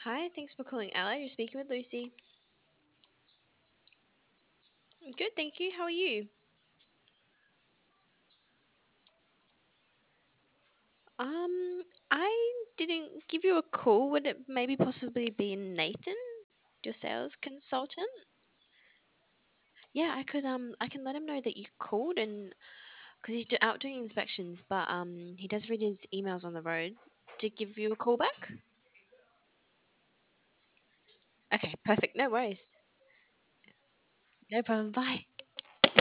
Hi, thanks for calling Ally. You're speaking with Lucy. Good, thank you. How are you? I didn't give you a call. Would it maybe possibly be Nathan, your sales consultant? Yeah, I can let him know that you called and because he's out doing inspections, but he does read his emails on the road to give you a call back. Okay, perfect. No worries. No problem. Bye.